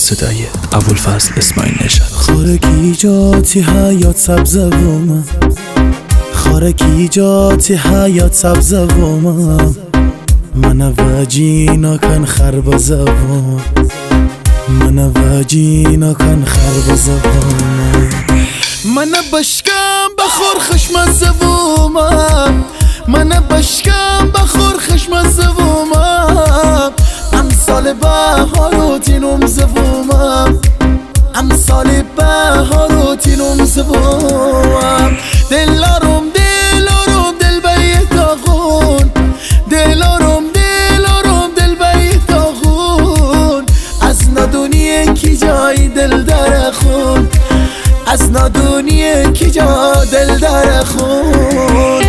صدای ابوالفضل اسماعیل نژاد. خارکی جاتی حیات سبز ومم، خارکی جاتی حیات سبز ومم، من وجینا کن خربز ومم، من وجینا کن خربز ومم، من بشکم بخور خشمز ومم، من بشکم بخور خشمز ومم، امسال بهارو تینم زومم، امسال بهارو تینم زومم، دلارم دل بیتاغون، دلارم دل بیتاغون، از ندونی کی جای دل در خون، از ندونی کی جا دل در خون.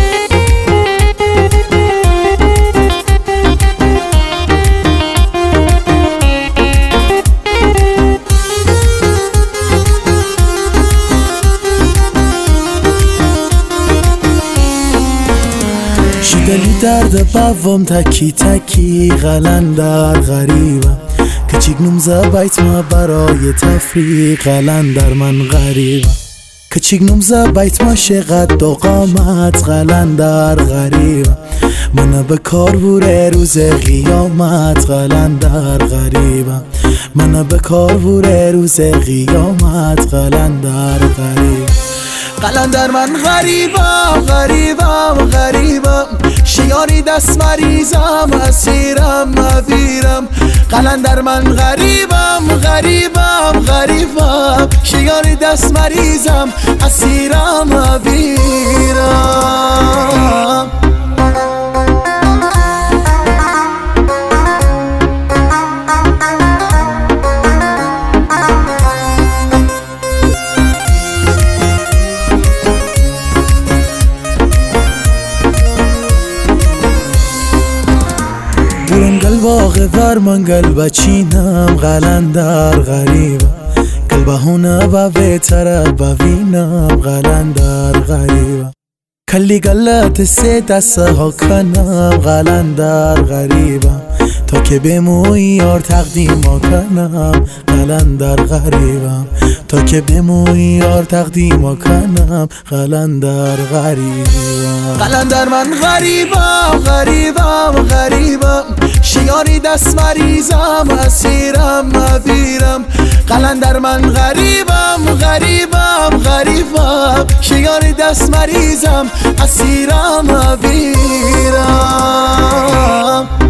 شدلی درد بوام تکی تکی قلندر غریبم، کچیک نمزه بیت ما برای تفریق قلندر من غریبم، کچیک نمزه بیت ما شقد دو قامت قلندر غریبم، من به کار بوره روز قیامت قلندر غریبم، من به کار بوره روز قیامت قلندر غریبم، قلندر من غریبم شیاری دست مریضم اسیرم مبیرم، قلندر من غریبم شیاری دست مریضم اسیرم مبیرم. برم قلباغ ورمان قلب چینم قلندر غریبم، قلبهونه و بهتره ببینم قلندر غریبم، کلی گلت سه دسته ها کنم قلندر غریبم، تا که بموی یار تقدیم ها کنم قلندر غریبم، تا که بموی یار تقدیم ها کنم قلندر غریبم، قلندر من غریبم شیاری دست مریضم اسیرم مبیرم، قلندر من غریبم شیاری دست مریضم اسیرم مبیرم.